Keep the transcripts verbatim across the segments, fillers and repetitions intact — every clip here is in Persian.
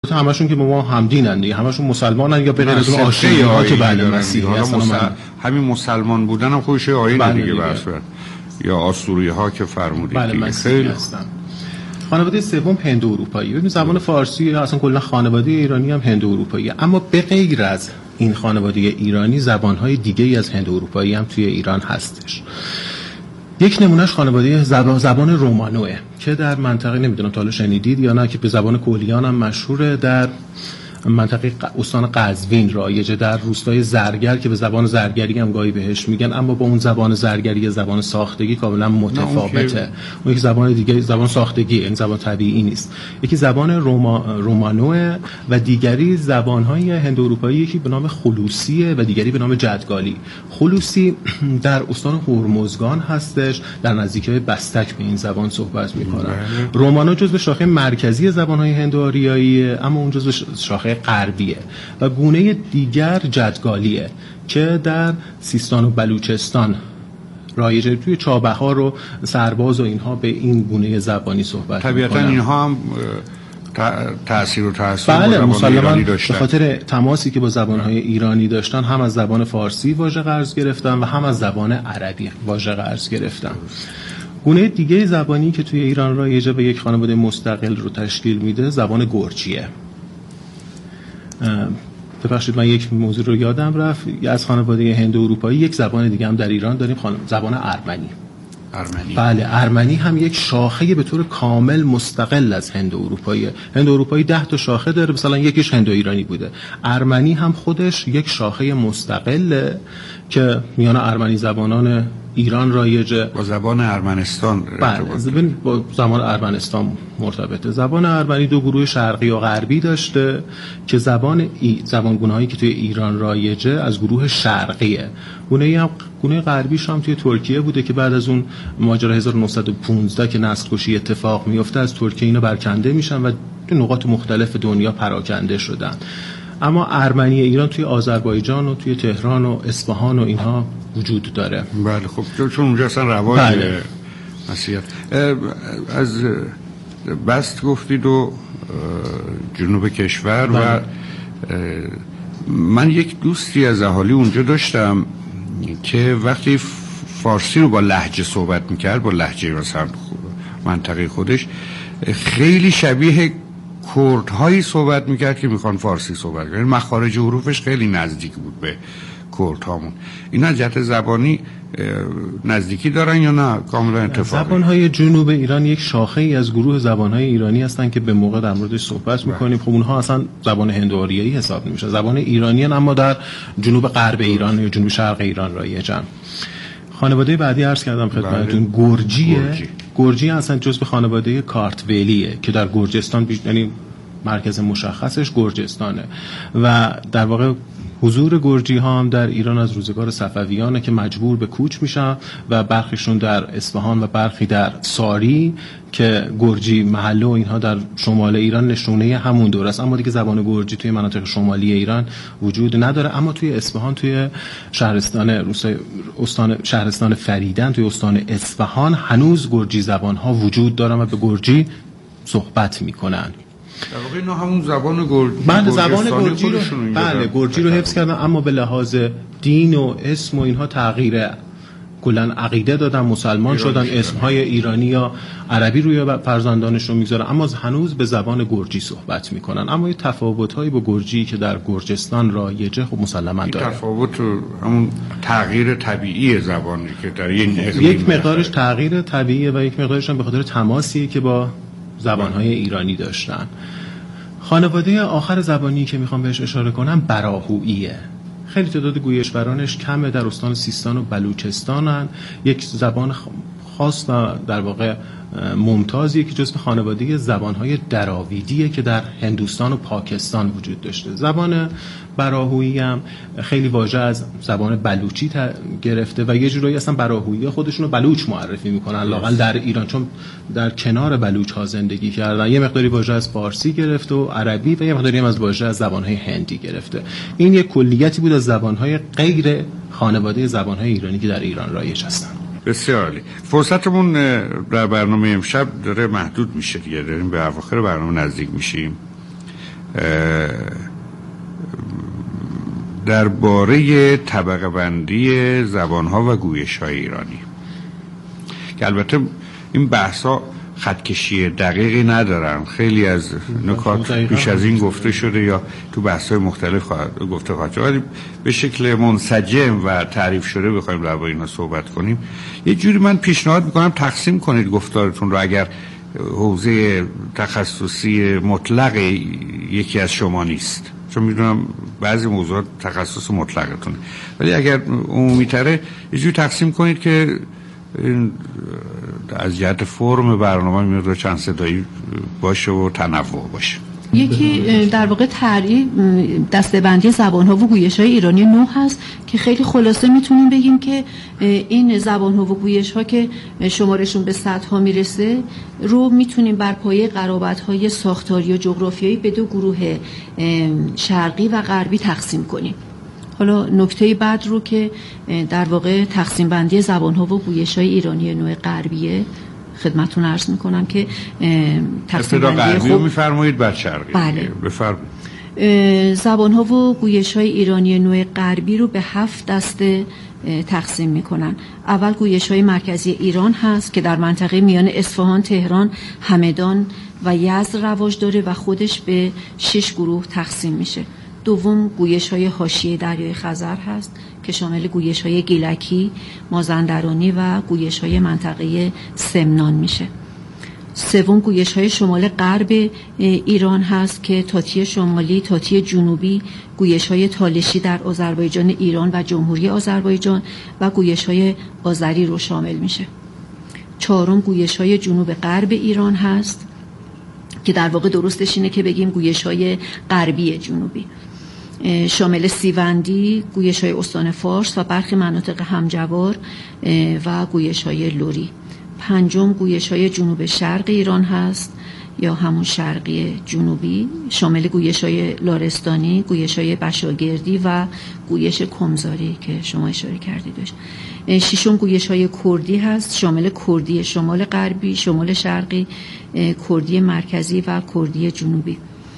همشون که با ما همدینن دیگه، همشون مسلمانن یا به غیر از آشوری ها که بله مسیحی هستن. مسل... همین مسلمان بودن هم خودش آیین دیگه برسورد یا آسوری ها که فرمودید بله دیگه. مسیحی هستن. خانواده سوم هند اروپایی. ببین زبان فارسی اصلا کلا خانواده ایرانی هم هند اروپایی، اما به غیر از این خانواده ایرانی زبان‌های دیگه‌ای از هند اروپایی هم توی ایران هستش. یک نمونهش خانواده زبان, زبان رومانوه که در منطقه نمیدونم تا حالا شنیدید یا نه، که به زبان کولیان هم مشهوره، در منطقه استان قزوین رایجه، در روستای زرگر که به زبان زرگری هم گاهی بهش میگن، اما با اون زبان زرگری زبان ساختگی کاملا متفاوته. اون یک زبان دیگه زبان ساختگی، این زبان طبیعی نیست. یکی زبان روما، رومانوه و دیگری زبان‌های هند اروپایی، یکی به نام خلوصیه و دیگری به نام جدگالی. خلوصی در استان هرمزگان هستش، در نزدیکی بستک به این زبان صحبت میکنن. رومانو جزو شاخه مرکزی زبان‌های هند آریاییه، اما اون جزو شاخه غربیه و گونه دیگر جدگالیه که در سیستان و بلوچستان رایجه. توی چابهار و سرباز و اینها به این گونه زبانی صحبت میکنن. طبیعتا اینها هم تأثیر و تأثیر بله مسلماً به خاطر تماسی که با زبانهای ایرانی داشتن، هم از زبان فارسی واژه قرض گرفتن و هم از زبان عربی واژه قرض گرفتن. گونه دیگه زبانی که توی ایران رایجه و یک خانواده مستقل رو تشکیل میده زبان گرجیه. ببخشید من یک موضوع رو یادم رفت، از خانواده هند اروپایی یک زبان دیگه هم در ایران داریم، زبان ارمنی. ارمنی بله ارمنی هم یک شاخه به طور کامل مستقل از هند اروپایی. هند اروپایی ده تا شاخه داره، مثلا یکیش هند ایرانی بوده. ارمنی هم خودش یک شاخه مستقله که میان ارمنی زبانان ایران رایجه، با زبان ارمنستان بله با زبان ارمنستان مرتبطه. زبان ارمنی دو گروه شرقی و غربی داشته که زبان ای زبانگونه‌هایی که توی ایران رایجه از گروه شرقیه. گونه هم گونه غربیش هم توی ترکیه بوده که بعد از اون ماجرا هزار و نهصد و پانزده که نسل کشی اتفاق میفته از ترکیه اینا برکنده میشن و تو نقاط مختلف دنیا پراکنده شدن. اما ارمنی ایران توی آذربایجان و توی تهران و اصفهان و اینها وجود داره. بله خب چون اونجا اصلا رواج بله. مسیحیت از بست گفتید و جنوب کشور بله. و من یک دوستی از اهالی اونجا داشتم که وقتی فارسی رو با لهجه صحبت میکرد، با لهجه مثلا منطقه خودش، خیلی شبیه کردهایی صحبت میکرد که میخوان فارسی صحبت کنن. مخارج حروفش خیلی نزدیک بود به کردهامون. اینا از جهت زبانی نزدیکی دارن یا نه کاملا اتفاقی؟ زبانهای جنوب ایران یک شاخه ای از گروه زبانهای ایرانی هستن که به موقع در موردش صحبت میکنیم. خب اونها اصلا زبان هند آریایی حساب نمیشه، زبان ایرانی هن، اما در جنوب غرب ایران یا جنوب شرق ایران رایجن. خانواده بعدی عرض کردم خدمتتون گرجیه. گرجی. گرجی اصلا جزء خانواده کارتویلیه که در گرجستان بیش... یعنی مرکز مشخصش گرجستانه و در واقع حضور گرجی ها هم در ایران از روزگار صفویانه که مجبور به کوچ میشن و برخیشون در اصفهان و برخی در ساری که گرجی محله و اینها در شمال ایران نشونه همون دوره است. اما دیگه زبان گرجی توی مناطق شمالی ایران وجود نداره، اما توی اصفهان توی شهرستان روستای استان شهرستان فریدن توی استان اصفهان هنوز گرجی زبان ها وجود دارن و به گرجی صحبت میکنن. در واقع اینا همون زبان گرجی بله زبان گرجی رو بله گرجی رو حفظ کردن، اما به لحاظ دین و اسم و اینها تغییر کلا عقیده دادن، مسلمان شدن، اسمهای ایرانی یا عربی روی فرزندانشون میذارن، اما هنوز به زبان گرجی صحبت میکنن. اما یه تفاوت‌هایی با گرجی که در گرجستان رایجه خب مسلماً داره. تفاوت همون تغییر طبیعی زبانی که در این یک مقدارش تغییر طبیعیه و یک مقدارش هم به خاطر تماسیه که با زبانهای ایرانی داشتن. خانواده آخر زبانی که میخوام بهش اشاره کنم براهوییه. خیلی تعداد گویشورانش کمه، در استان سیستان و بلوچستانن. یک زبان خاص و در واقع ممتازیه که جزو خانواده زبانهای دراویدیه که در هندوستان و پاکستان وجود داشته. زبان براهویی هم خیلی واژه از زبان بلوچی گرفته و یه جورایی اصلا براهویی خودشونو بلوچ معرفی میکنن لااقل در ایران، چون در کنار بلوچ ها زندگی کردن. یه مقداری واژه از فارسی گرفته و عربی و یه مقداری هم از واژه از زبانهای هندی گرفته. این یک کلیتی بود از زبانهای غیر خانواده زبانهای ایرانی که در ایران رایج هستن. بسیار عالی. فرصتمون در برنامه امشب داره محدود میشه دیگه، داریم به اواخر برنامه نزدیک میشیم درباره طبقه بندی زبان‌ها و گویش‌های ایرانی که البته این بحث‌ها خطکشی دقیقی ندارن، خیلی از نکات بیش از این گفته شده یا تو بحث‌های مختلف خواهد گفته خواهد شد، ولی به شکل منسجم و تعریف شده بخوایم درباره اینا صحبت کنیم، یه جوری من پیشنهاد میکنم تقسیم کنید گفتارتون رو. اگر حوزه تخصصی مطلق یکی از شما نیست، چون میدونم بعضی موضوعات تخصص مطلقتونه، ولی اگر عمومی تره یه جوری تقسیم کنید که از جهت فرم برنامه میاد چند صدایی باشه و تنوع باشه. یکی در واقع تعریف دسته‌بندی زبان‌ها و گویش‌های ایرانی نو هست که خیلی خلاصه میتونیم بگیم که این زبان‌ها و گویش‌ها که شمارشون به صدها میرسه رو میتونیم بر پایه قرابت‌های ساختاری و جغرافیایی به دو گروه شرقی و غربی تقسیم کنیم. حالا نکته بعد رو که در واقع تقسیم بندی زبان‌ها و گویش‌های ایرانی نوع غربیه خدمتتون عرض میکنم که تقسیم بندی خوب میفرمایید بعد شرقی. بله. بفرمایید. زبان‌ها و گویش‌های ایرانی نوع غربی رو به هفت دسته تقسیم میکنن. اول گویش‌های مرکزی ایران هست که در منطقه میان اصفهان، تهران، همدان و یزد رواج داره و خودش به شش گروه تقسیم میشه. دوم گویش‌های حاشیه دریای خزر هست که شامل گویش‌های گیلکی، مازندرانی و گویش‌های منطقه سمنان میشه. سوم گویش‌های شمال غرب ایران هست که تاتی شمالی، تاتی جنوبی، گویش‌های تالشی در آذربایجان ایران و جمهوری آذربایجان و گویش‌های آذری رو شامل میشه. چهارم گویش‌های جنوب غرب ایران هست که در واقع درستش اینه که بگیم گویش‌های غربی جنوبی، شامل سیوندی، گویش‌های استان فارس و برخی مناطق همجوار و گویش‌های لری. پنجم گویش‌های جنوب شرق ایران هست یا همون شرقی جنوبی، شامل گویش‌های لارستانی، گویش‌های بشاگردی و گویش کمزاری که شما اشاره کردیدش. ششم گویش‌های کردی هست، شامل کردی شمال غربی، شمال شرقی، کردی مرکزی و کردی جنوبی.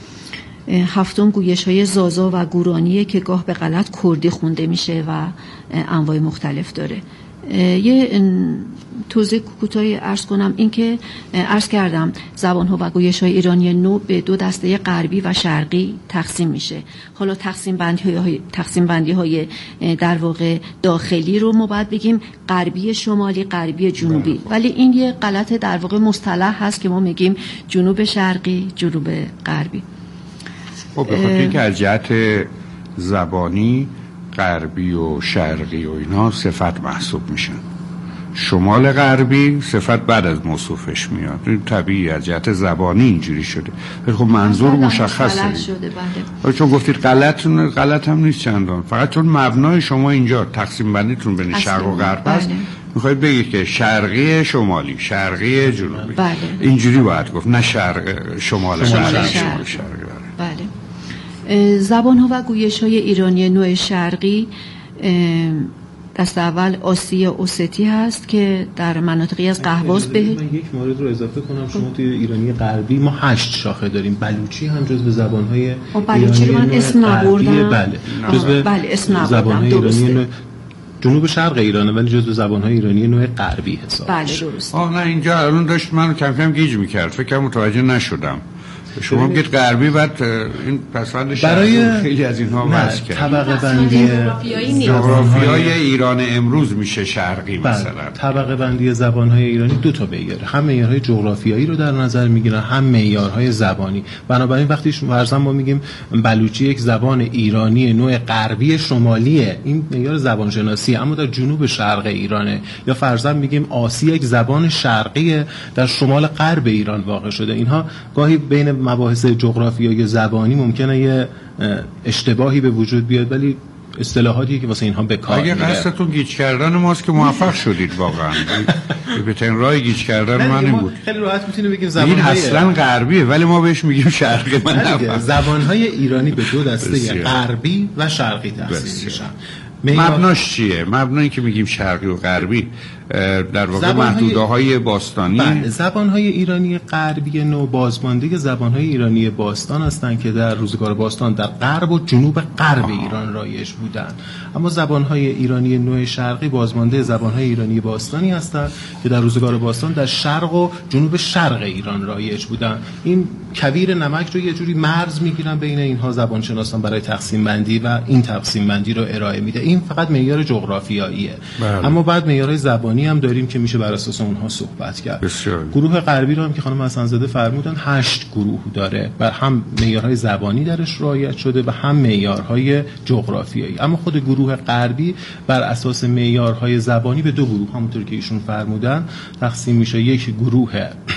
هفتم گویش‌های زازا و گورانیه که گاه به غلط کردی خونده میشه و انواع مختلف داره. یه توضیح کوتاهی عرض کنم، این که عرض کردم زبان‌ها و گویش‌های ایرانی نو به دو دسته غربی و شرقی تقسیم میشه. حالا تقسیم بندی‌های تقسیم بندی‌های در واقع داخلی رو ما باید بگیم غربی شمالی، غربی جنوبی، ولی این یه غلط در واقع مصطلح هست که ما میگیم جنوب شرقی، جنوب غربی. خب به خاطر که از جهت زبانی غربی و شرقی و اینا صفت محسوب میشن، شمال غربی صفت بعد از موصوفش میاد، این طبیعی از جهت زبانی اینجوری شده. خب منظور مشخصه شده. بله. چون گفتید غلط، غلط هم نیست چندان، فقط چون مبنای شما اینجا تقسیم بندیتون بین شرق و غرب است، بله. میخواید بگید که شرقی شمالی، شرقی جنوبی، بله. اینجوری باید گفت، نه شرق شمال غربی. شمال شرقی. بله. زبان‌ها و گویش‌های ایرانی نوع شرقی دست اول آسیا اوستی هست که در مناطقی از قهواز به من یک مورد رو اضافه کنم. شما توی ایرانی غربی ما هشت شاخه داریم. بلوچی هم جزو زبان‌های بلوچی رو من اسم نبردم. بله جزو بله اسم نبردم. زبان‌های ایرانی نوع جنوب شرق ایرانه ولی جزو زبان‌های ایرانی نوع غربی حساب میشه. بله درست. آه نه اینجا الان داشت من کم کم گیج می‌کرد، فکر کنم متوجه نشدم. شما میگید غربی، بعد این پسوند برای خیلی از اینها واسه کرد. طبقه بندی جغرافیای ایران امروز میشه شرقی مثلا. طبقه بندی زبان‌های ایرانی دو تا معیاره، هم معیارهای جغرافیایی رو در نظر میگیرن، هم معیارهای زبانی. بنابراین وقتی فرضاً ما میگیم بلوچی یک زبان ایرانی نوع غربی شمالیه، این معیار زبان شناسی، اما در جنوب شرق ایرانه. یا فرضاً میگیم آسی یک زبان شرقی در شمال غرب ایران واقع شده. اینها گاهی بین مباحث جغرافیایی زبانی ممکنه یه اشتباهی به وجود بیاد، ولی اصطلاحاتی که واسه اینها به کار میره. اگه قصدتون گیج کردن ماست که موفق شدید واقعا. بهترین راه گیج کردن من این بود. خیلی راحت میتونیم بگیم زبان این اصلا غربیه ولی ما بهش میگیم شرقی. من زبان‌های ایرانی به دو دسته غربی و شرقی تقسیم میشن. مبناش چیه؟ مبنایی که میگیم شرقی و غربی در واقع محدوده‌های باستانی. بله، زبان‌های ایرانی غربی نو بازمانده زبان‌های ایرانی باستان هستند که در روزگار باستان در غرب و جنوب غرب ایران رایج بودند. اما زبان‌های ایرانی نو شرقی بازمانده زبان‌های ایرانی باستانی هستند که در روزگار باستان در شرق و جنوب شرق ایران رایج بودند. این کویر نمک رو یه جوری مرز می‌گیرن بین اینها زبانشناسان برای تقسیم بندی و این تقسیم بندی رو ارائه میده. این فقط معیار جغرافیاییه. بله. اما بعد معیارهای زبانی هم داریم که میشه بر اساس اونها صحبت کرد. بسیار. گروه غربی رو هم که خانم حسن‌زاده فرمودن هشت گروه داره و هم معیارهای زبانی درش رعایت شده و هم معیارهای جغرافیایی. اما خود گروه غربی بر اساس معیارهای زبانی به دو گروه همونطور که ایشون فرمودن تقسیم میشه. یک گروه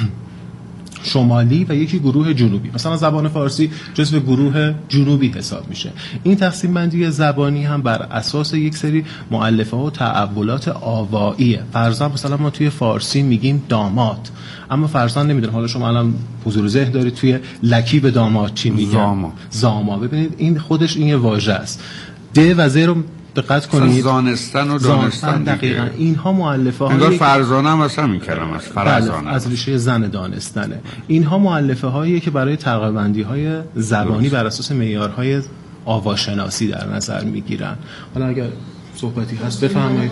شمالی و یکی گروه جنوبی. مثلا زبان فارسی جزو گروه جنوبی حساب میشه. این تقسیم بندی زبانی هم بر اساس یک سری مؤلفه و تأولات آواییه. فرضاً مثلا ما توی فارسی میگیم داماد، اما فرضاً نمیدونم حالا شما الان حضور ذهن دارید توی لکیب داماد چی میگن؟ زاما. زاما. ببینید این خودش این یه واژه است. د و ز رو دقت کنید. زانستن و دانستن دقیقاً اینها مؤلفه های انگار فرزانه هم اصلا این کلمه است. فرزانه از ریشه زن دانستنه. اینها مؤلفه هایی که برای طبقه بندی های زبانی بر اساس معیارهای آواشناسی در نظر میگیرن. حالا اگر صحبتی هست بفرمایید.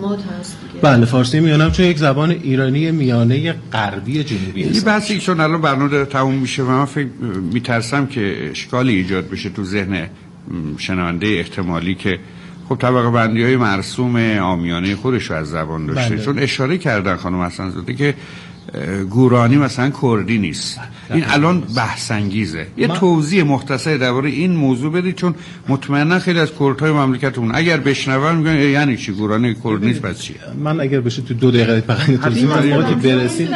بله، فارسی میانم چون یک زبان ایرانی میانه غربی جنوبی است. این بحثی چون الان برنامه داره تموم میشه و من فکر میترسم که اشکالی ایجاد بشه تو ذهن شنونده احتمالی که خب طبقه بندی های مرسوم عامیانه خودش رو از زبان داشته. بله. چون اشاره کردن خانم حسن‌زاده که گورانی مثلا کردی نیست. این الان بحث انگیزه. یه من... توضیح مختصری درباره این موضوع بدید، چون مطمئنا خیلی از کردهای مملکتمون اگر بشنون میگن یعنی چی گورانی کرد نیست پس چی؟ من اگر بشه تو دو دقیقه فقط توضیح بدم موقعی که برسیم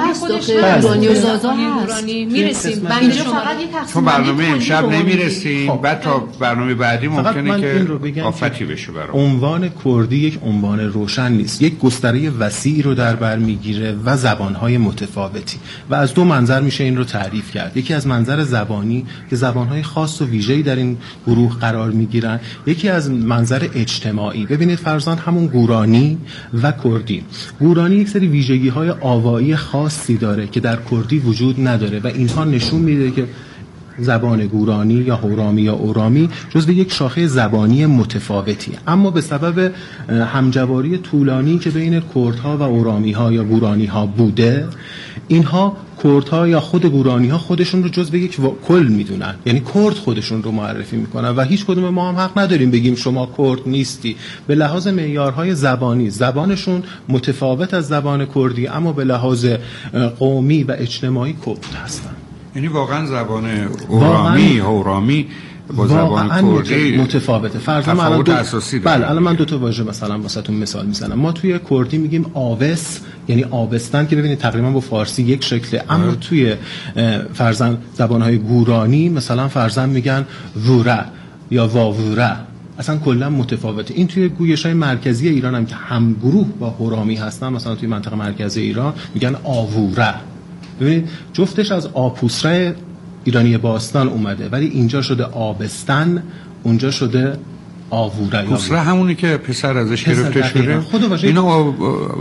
گورانی و زازا گورانی میرسیم. اینجا فقط یه تقسیم چون برنامه امشب نمیرسیم، بعد تا برنامه بعدی ممکنه که آفتی بشه برام. عنوان کردی یک عنوان روشن نیست. یک گستره وسیعی رو در بر میگیره و زبان های متفاوتی و از دو منظر میشه این رو تعریف کرد. یکی از منظر زبانی که زبانهای خاص و ویژه‌ای در این گروه قرار میگیرن، یکی از منظر اجتماعی. ببینید فرضاً همون گورانی و کردی. گورانی یک سری ویژگی‌های آوایی خاصی داره که در کردی وجود نداره و اینها نشون میده که زبان گورانی یا هورامی یا اورامی جزو یک شاخه زبانی متفاوتی، اما به سبب همجواری طولانی که بین کردها و اورامی‌ها یا گورانی‌ها بوده، اینها کردها یا خود گورانی‌ها خودشون رو جزو یک کل میدونن، یعنی کرد خودشون رو معرفی میکنن و هیچ کدوم ما هم حق نداریم بگیم شما کرد نیستی. به لحاظ معیارهای زبانی زبانشون متفاوت از زبان کردی، اما به لحاظ قومی و اجتماعی کرد هستن. یعنی واقعا زبان اورامی اورامی با زبان کردی متفاوته. فرضاً الان دو... بله الان من دو تا واژه مثلا واسهتون مثال میزنم. ما توی کردی میگیم آوس، یعنی آبستن که ببینید تقریبا با فارسی یک شکله، اما توی فرضاً زبانهای گورانی مثلا فرضاً میگن ووره یا واووره، اصلا کلا متفاوته. این توی گویش‌های مرکزی ایران هم که هم گروه با هورامی هستن، مثلا توی منطقه مرکزی ایران میگن آووره. ببینید جفتش از آپوسره ایرانی باستان اومده، ولی اینجا شده آبستن، اونجا شده آووره. پوسره همونی که پسر ازش گرفته شده. اینا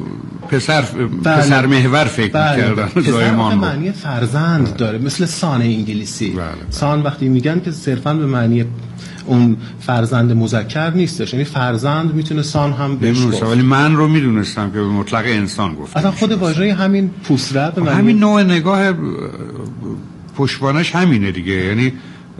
پسر بله. پسر محور فکر بله. می‌کردن. پسر معنی فرزند بله. داره، مثل سان انگلیسی. بله. سان وقتی میگن که صرفاً به معنی اون فرزند مذکر نیستش، یعنی فرزند میتونه سان هم بشه. ولی من رو میدونستم که به مطلق انسان گفتم. اصلا خود واژه همین پوسره به معنی همین نوع نگاه پشتوانش همینه دیگه، یعنی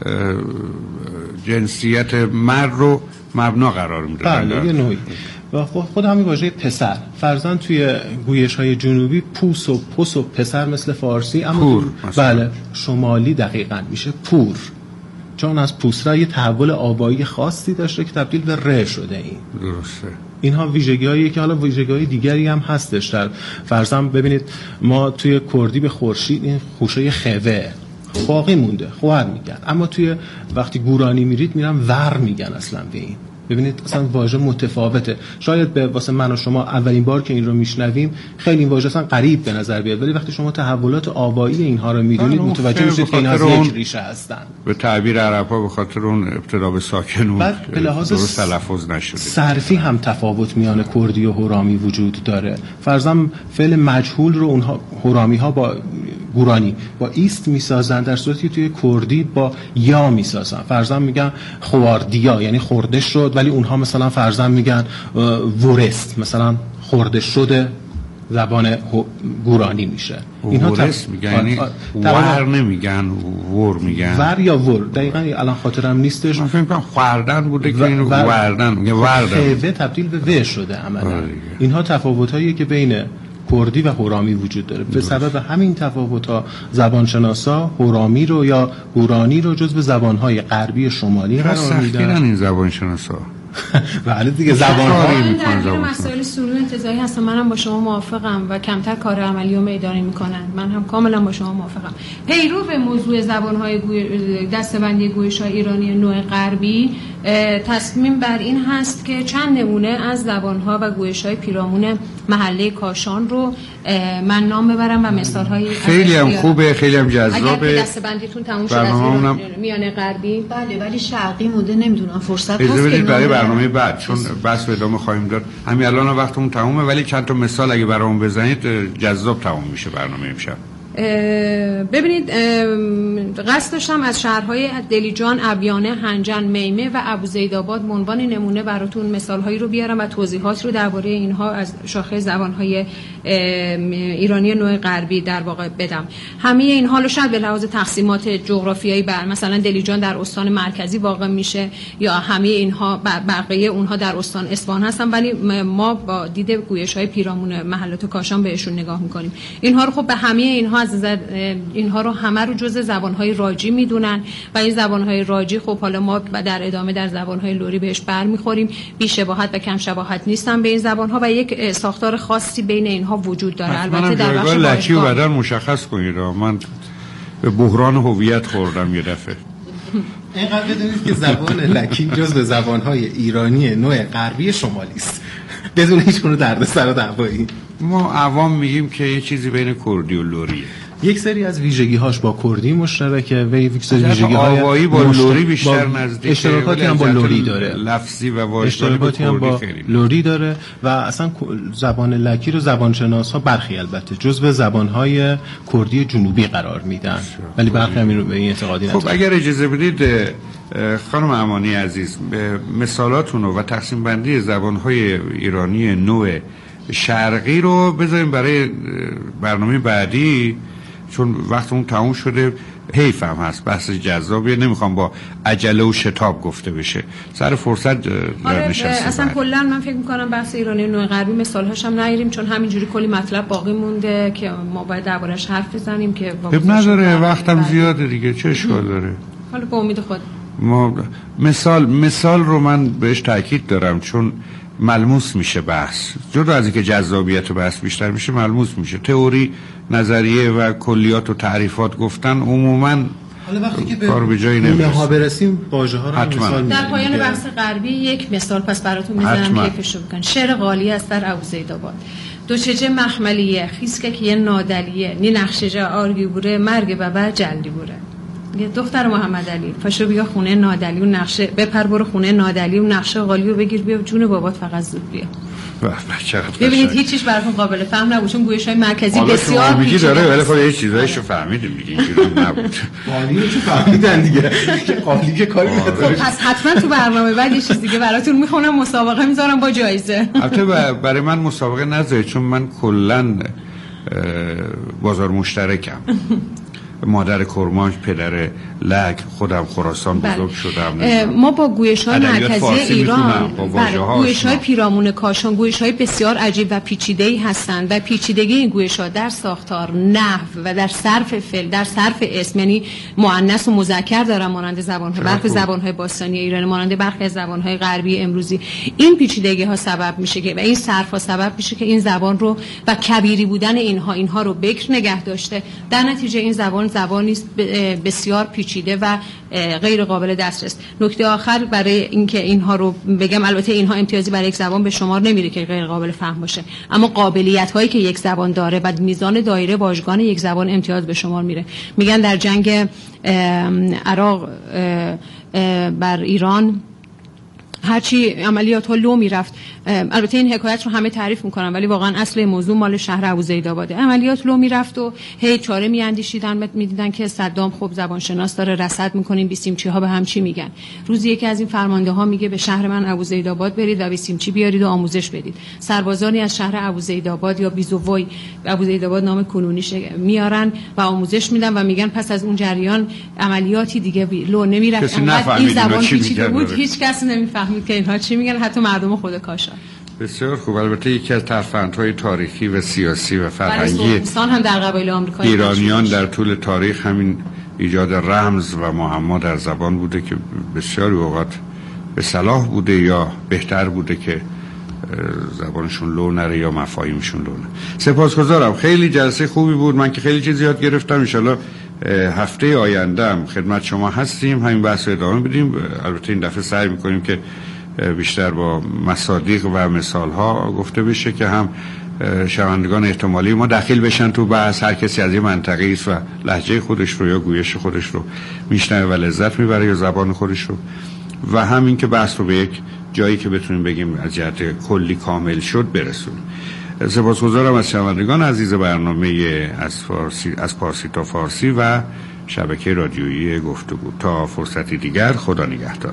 جنسیت مرد رو مبنا قرار میده. بله یه نوعی. و خود همین واژه پسر فرزند توی گویش‌های جنوبی پوس و پس و پسر مثل فارسی، اما پور بله شمالی دقیقاً میشه پور، چون از پوسره یه تحول آوایی خاصی داشته که تبدیل به ر شده. این درسته. اینها ویژگی‌هایی که حالا ویژگی‌های دیگری هم هستش. در فرضاً ببینید ما توی کردی به خورشید این خوشه خوه باقی مونده، خوهر میگن، اما توی وقتی گورانی میرید میرن ور میگن اصلا به این. ببینید اصلا واژه متفاوته. شاید به واسه من و شما اولین بار که این رو میشنویم خیلی این واژه اصلا غریب به نظر بیاد، ولی وقتی شما تحولات آوایی اینها رو میدونید متوجه میشید که اینا از یک ریشه هستن. به تعبیر عرب‌ها به خاطر اون ابتدا به ساکن بود درست تلفظ نشده. صرفی هم تفاوت میان کردی و هرامی وجود داره. فرضاً فعل مجهول رو اونها هرامی‌ها با گورانی با ایست میسازن، در صورتی توی کردی با یا میسازن. فرضاً میگن خواردیا یعنی خورده شد، ولی اونها مثلا فرضاً میگن ورست، مثلا خورده شده زبان گورانی میشه. اینها ورست میگن یعنی ور نمیگن ور میگن. ور یا ور دقیقاً الان خاطرم نیستش. من فکر می‌کنم خوردن بوده که اینو وردن میگه وردن. خ تبدیل به و شده عملاً. اینها تفاوت‌هایی که بین کردی و هرامی وجود داره. به سبب همین تفاوت‌ها زبانشناسا هرامی رو یا گورانی رو جزو زبان‌های غربی شمالی قرار میدن. این زبانشناسا بله دیگه زبان‌ها می‌کنن. در مسائل سرور انتزاعی هستم، منم با شما موافقم و کمتر کار عملی و میدانی میکنن. من هم کاملا با شما موافقم. پیرو به موضوع زبان‌های گوی... دسته‌بندی گویش‌های ایرانی نوع غربی تصمیم بر این هست که چند نمونه از زبان‌ها و گویش‌های پیرامون محله کاشان رو من نام ببرم و مثال‌های خیلی هم خوبه، خیلی هم جذابه. اگر دسته‌بندیتون تموم شد از ایران میانه غربی بله، ولی شرقی مونده، نمیدونم فرصت هست که برای برنامه بعد چون بس ادامه خواهیم داد. همین الان وقتمون تمومه، ولی چند تا مثال اگه برامون بزنید جذاب تموم میشه برنامه امشب. ببینید قصد داشتم از شهرهای دلیجان، ابیانه، هنجن، میمه و ابوزیدآباد به عنوان نمونه براتون مثالهایی رو بیارم و توضیحات رو درباره اینها از شاخه زبانهای ایرانی نوع غربی در واقع بدم. همه اینها رو شاید به لحاظ تقسیمات جغرافیایی بر مثلا دلیجان در استان مرکزی واقع میشه یا همه اینها بقیه اونها در استان اصفهان هستن، ولی ما با دید گویش‌های پیرامون محلات کاشان بهشون نگاه میکنیم. اینها رو خب به همه اینها از اینها رو همه رو جزء زبان‌های راجی میدونن و این زبان‌های راجی خب حالا ما در ادامه در زبان‌های لری بهش برمیخوریم. بی شباهت و کم شباهت نیستن به این زبان‌ها و یک ساختار خاصی بین اینها وجود داره. البته در بخش لکی و بعداً مشخص کنید. من به بحران هویت خوردم یه دفعه. اینقدر بدونید که زبان لکی جزء زبان‌های ایرانی نوع غربی شمالی است بدون هیچ گونه دردسر و دعوایی. ما عوام میگیم که یه چیزی بین کردی و لریه. یک سری از ویژگی‌هاش با کردی مشترکه و یک سری ویژگی‌های آوایی با لری بیشتر نزدیکه. اشتراکاتی هم با لری داره. لفظی و واژگانی اشتراکاتی هم با لری داره و اصلا زبان لکی رو زبانشناس‌ها برخی البته جزو زبان‌های کردی جنوبی قرار میدن، ولی برخی هم به این اعتقادی ندارن. خب اگر اجازه بدید خانم امانی عزیز، مثالاتون و تقسیم بندی زبان‌های ایرانی نوع شرقی رو بذاریم برای برنامه بعدی، چون وقتمون تموم شده. حیف هم هست، بحث جذابیه، نمیخوام با عجله و شتاب گفته بشه. سر فرصت در نشسته اصلا کلا من فکر میکنم بحث ایرانی نوع غربی مثالهاش هم نگیریم، چون همینجوری کلی مطلب باقی مونده که ما باید دربارش حرف بزنیم که اب نداره، وقتم زیاده دیگه، چه اشکال داره. حالا به امید خود ما مثال مثال رو من بهش تاکید دارم، چون ملموس میشه بحث. جدا از اینکه جذابیت بحث بیشتر میشه، ملموس میشه. تئوری، نظریه و کلیات و تعریفات گفتن عموما حالا وقتی که کار به جایی نمیرسه. برسیم واژه ها رو مثال در پایان بحث غربی یک مثال پس براتون میذارم کیفش رو بکن. شعر قالی است در ابوزیدآباد. دو چجه مخملیه خیسکه که نادلیه نی نقشجه آرگی بوره مرگ بابا جلدی بوره. دختر محمد علی پاشو بیا خونه نادلی و نقشه بپر برو خونه نادلی و نقشه قالی رو بگیر بیا جون بابات فقط زود بیا. ببینید هیچیش براتون قابل فهم نبود، چون گویش‌های مرکزی بسیار میگی داره، ولی خب یه چیزایشو فهمیدیم دیگه، اینجوری نبود. قالی رو فهمیدن دیگه، قالی که کاری نداره. پس حتما تو برنامه بعد یه چیز دیگه براتون میخونم، مسابقه میذارم با جایزه. البته برای من مسابقه نذارید، چون من کلا بازار مشترکم. مادر کرمانش، پدر لک، خودم خراسان بله. بزرگ شدم. ما با گویش‌های مرکزی ایران، گویش‌های پیرامون کاشان، گویش‌های بسیار عجیب و پیچیده‌ای هستند و پیچیدگی این گویش‌ها در ساختار، نحو و در صرف فعل، در صرف اسم، یعنی مؤنث و مذکر دارن مانند زبان‌ها برخی زبان‌های باستانی ایران، مانند برخی از زبان‌های غربی امروزی. این پیچیدگی‌ها سبب میشه که و این صرف‌ها سبب میشه که این زبان رو و کبیری بودن اینها اینها رو بکر نگه داشته. در نتیجه این زبان زبان زبانی است بسیار پیچیده و غیر قابل دسترس. نکته آخر برای اینکه اینها رو بگم، البته اینها امتیازی برای یک زبان به شمار نمیره که غیر قابل فهم باشه، اما قابلیت هایی که یک زبان داره و میزان دایره واژگان یک زبان امتیاز به شمار میره. میگن در جنگ عراق بر ایران هرچی عملیات ها لو میرفت، البته این حکایت رو همه تعریف میکنن ولی واقعا اصل موضوع مال شهر ابوزیدآباده، عملیات لو میرفت و هی چاره میاندیشیدن، میدیدن که صدام خب زبانشناس داره رصد میکنیم بیسیمچی ها به هم چی میگن. روزی یکی از این فرمانده ها میگه به شهر من ابوزیدآباد برید و بیسیمچی بیارید و آموزش بدید. سربازانی از شهر ابوزیدآباد یا بیزووی، ابوزیدآباد نام کنونیش، میارن و آموزش میدن و میگن پس از اون جریان عملیاتی دیگه لو نمیرفت. این زبان پیچیده بود، هیچ کس نمیفهمید که اینها چی میگن، حتی مردم خود کاشان. بسیار خوب. البته یکی از ترفندهای تاریخی و سیاسی و فرهنگی هم در قبایل آمریکایی ایرانیان در طول تاریخ همین ایجاد رمز و معما در زبان بوده که بسیاری اوقات به صلاح بوده یا بهتر بوده که زبانشون لو نره یا مفاهیمشون لو نره. سپاسگزارم، خیلی جلسه خوبی بود. من که خیلی چیز یاد گرفتم. ان شاءالله هفته آینده هم خدمت شما هستیم، همین بحث رو ادامه بدیم. البته این دفعه سعی می‌کنیم که بیشتر با مصادیق و مثال‌ها گفته بشه که هم شنوندگان احتمالی ما داخل بشن تو بحث. هر کسی از این منطقه است و لهجه خودش رو یا گویش خودش رو میشنوه و لذت میبره یا زبان خودش رو، و همین که بحث رو به یک جایی که بتونیم بگیم از جهت کلی کامل شد برسونیم. سپاسگزارم از شنوندگان عزیز برنامه از فارسی از پارسی تا فارسی و شبکه رادیویی گفتگو. تا فرصتی دیگر، خدا نگهدار.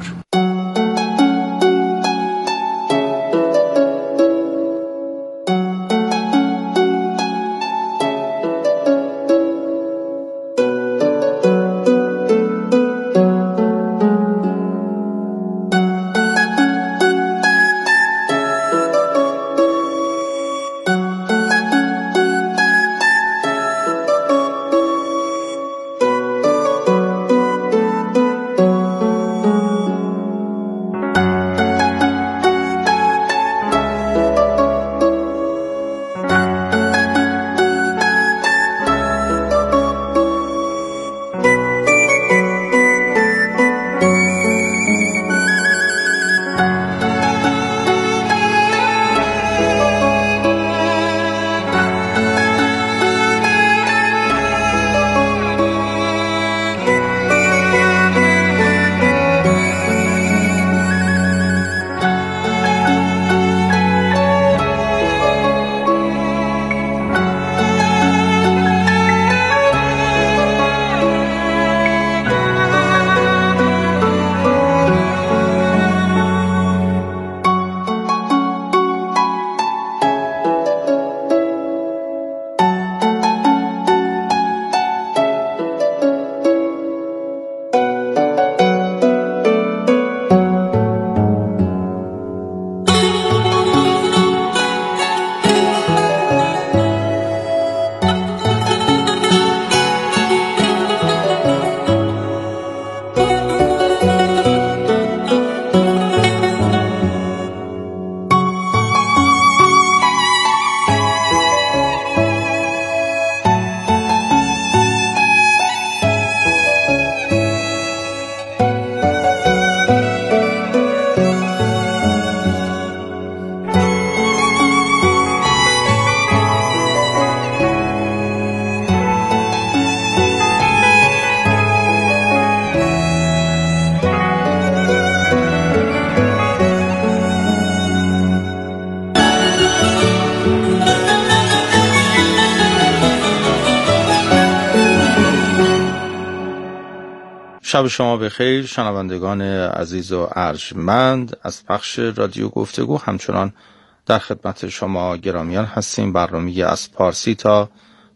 شب شما بخیر شنوندگان عزیز و ارجمند از پخش رادیو گفتگو. همچنان در خدمت شما گرامیان هستیم. برنامه از پارسی تا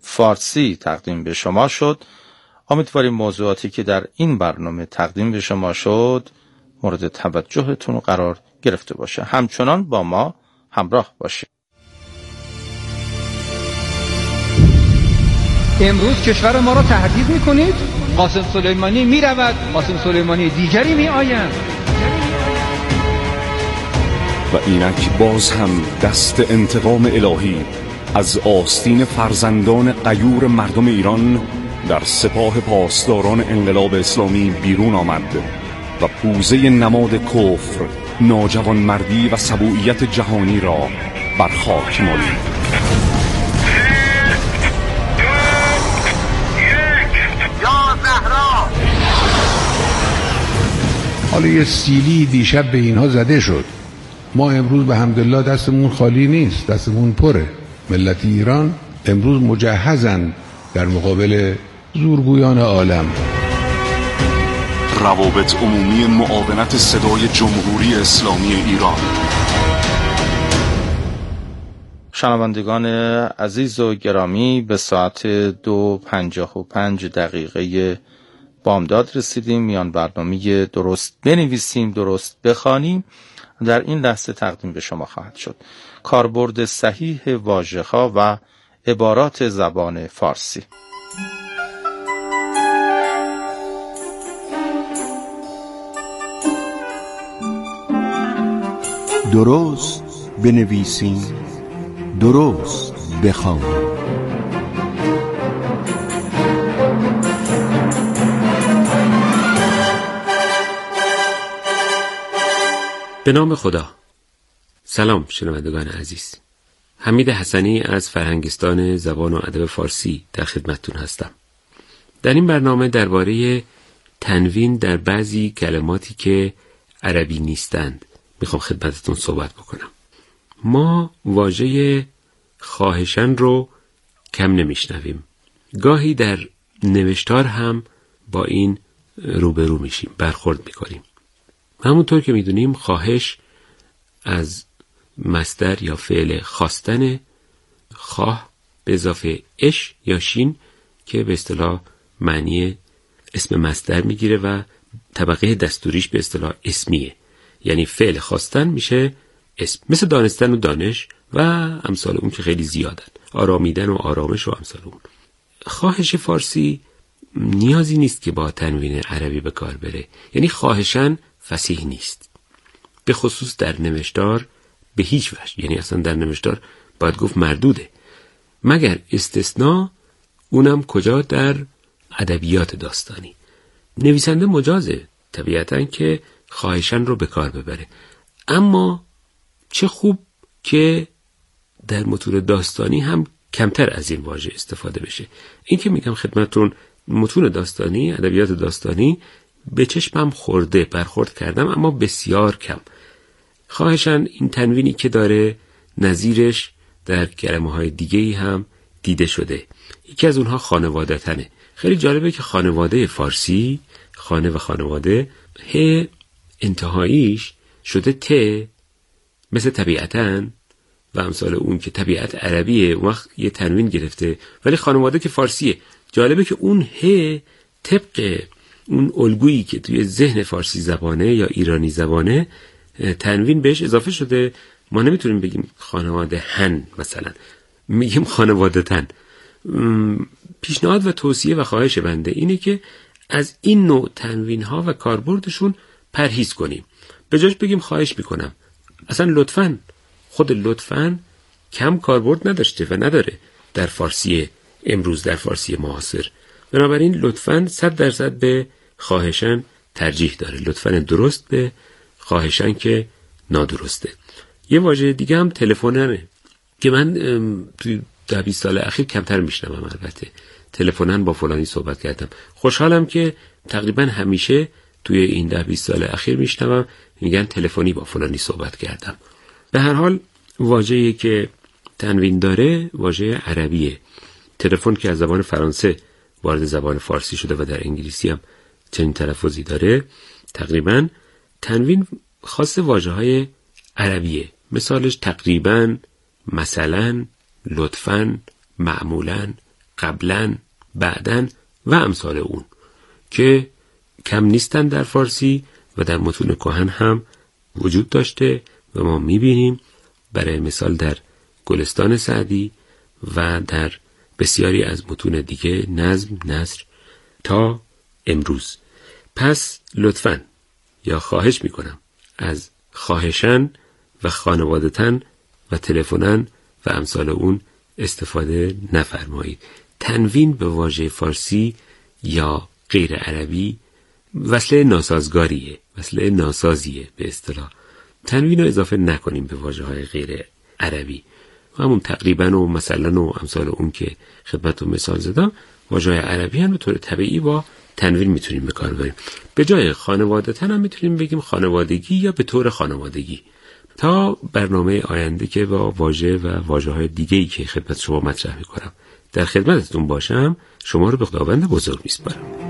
فارسی تقدیم به شما شد. امیدواریم موضوعاتی که در این برنامه تقدیم به شما شد مورد توجهتون قرار گرفته باشه. همچنان با ما همراه باشید. امروز کشور ما را تهدید میکنید؟ قاسم سلیمانی میرود، قاسم سلیمانی دیگری میآیند و اینک باز هم دست انتقام الهی از آستین فرزندان غیور مردم ایران در سپاه پاسداران انقلاب اسلامی بیرون آمد و پوزه نماد کفر، ناجوانمردی و سبوعیت جهانی را بر خاک مالید. حالا یه سیلی دیشب به اینها زده شد. ما امروز به حمدالله دستمون خالی نیست، دستمون پره. ملت ایران امروز مجهزن در مقابل زورگویان عالم. روابط عمومی معاونت صدای جمهوری اسلامی ایران. شنوندگان عزیز و گرامی، به ساعت دو پنجاه و پنج دقیقه بامداد رسیدیم. میان برنامه درست بنویسیم درست بخوانیم در این لحظه تقدیم به شما خواهد شد. کاربرد صحیح واژه‌ها و عبارات زبان فارسی. درست بنویسیم درست بخوانیم. به نام خدا. سلام شنوندگان عزیز. حمید حسنی از فرهنگستان زبان و ادب فارسی در خدمتتون هستم. در این برنامه درباره تنوین در بعضی کلماتی که عربی نیستند میخوام خدمتتون صحبت بکنم. ما واژه خواهشاً رو کم نمیشنویم. گاهی در نوشتار هم با این روبرو میشیم، برخورد میکنیم. همونطور که میدونیم خواهش از مصدر یا فعل خواستن، خواه به اضافه اش یا شین که به اصطلاح معنی اسم مصدر میگیره و طبقه دستوریش به اصطلاح اسمیه. یعنی فعل خواستن میشه اسم، مثل دانستن و دانش و امثال اون که خیلی زیادن، آرامیدن و آرامش و امثال اون. خواهش فارسی نیازی نیست که با تنوین عربی به کار بره، یعنی خواهشاً فصیح نیست، به خصوص در نوشتار به هیچ وجه. یعنی اصلا در نوشتار باید گفت مردوده، مگر استثناء، اونم کجا؟ در ادبیات داستانی. نویسنده مجازه طبیعتاً که خواهشاً رو به کار ببره، اما چه خوب که در متون داستانی هم کمتر از این واژه استفاده بشه. این که میگم خدمتتون متون داستانی، ادبیات داستانی به چشمم خورده، برخورد کردم، اما بسیار کم. خواهشاً این تنوینی که داره نظیرش در کلمه‌های دیگه‌ای هم دیده شده. یکی از اونها خانواده‌تنه. خیلی جالبه که خانواده فارسی، خانه و خانواده، ه انتهاییش شده ت، مثل طبیعتاً و امثال اون که طبیعت عربیه، اون وقت یه تنوین گرفته، ولی خانواده که فارسیه. جالبه که اون ه طبق اون الگویی که توی ذهن فارسی زبانه یا ایرانی زبانه تنوین بهش اضافه شده. ما نمیتونیم بگیم خانواده هن، مثلا میگیم خانواده تن. پیشنهاد و توصیه و خواهش بنده اینه که از این نوع تنوین ها و کاربردشون پرهیز کنیم. به جاش بگیم خواهش میکنم. اصلا لطفاً، خود لطفاً کم کاربرد نداشته و نداره در فارسی امروز، در فارسی معاصر. بنابراین لطفاً صد درصد به خواهشاً ترجیح داره. لطفاً درست به خواهشاً که نادرسته. یه واژه دیگه هم تلفننه که من توی ده بیست سال اخیر کمتر میشنوم. البته تلفنن با فلانی صحبت کردم. خوشحالم که تقریباً همیشه توی این ده بیست سال اخیر میشنوم میگن تلفنی با فلانی صحبت کردم. به هر حال واژه‌ای که تنوین داره واژه عربیه. تلفن که از زبان فرانسه وارد زبان فارسی شده و در انگلیسی هم چنین تلفظی داره، تقریباً تنوین خاص واژه‌های عربیه. مثالش تقریباً، مثلاً، لطفاً، معمولاً، قبلاً، بعداً و امثال اون که کم نیستن در فارسی و در متون کهن هم وجود داشته و ما میبینیم. برای مثال در گلستان سعدی و در بسیاری از متون دیگه، نظم، نثر تا امروز. پس لطفاً یا خواهش میکنم از خواهشاً و خانوادتن و تلفنن و امثال اون استفاده نفرمایید. تنوین به واژه فارسی یا غیر عربی وصله ناسازگاریه، وصله ناسازیه به اصطلاح. تنوین رو اضافه نکنیم به واژه‌های غیر عربی، همون تقریبا و مثلا و امثال اون که خدمتتون مثال زدم، واژه‌های عربی هم به طور طبیعی با تنوین میتونیم به کار ببریم. به جای خانوادتن هم میتونیم بگیم خانوادگی یا به طور خانوادگی. تا برنامه آینده که با واژه و واژه‌های دیگه‌ای که خدمت شما مطرح می‌کنم در خدمتتون باشم، شما رو به خداوند بزرگ می‌سپارم.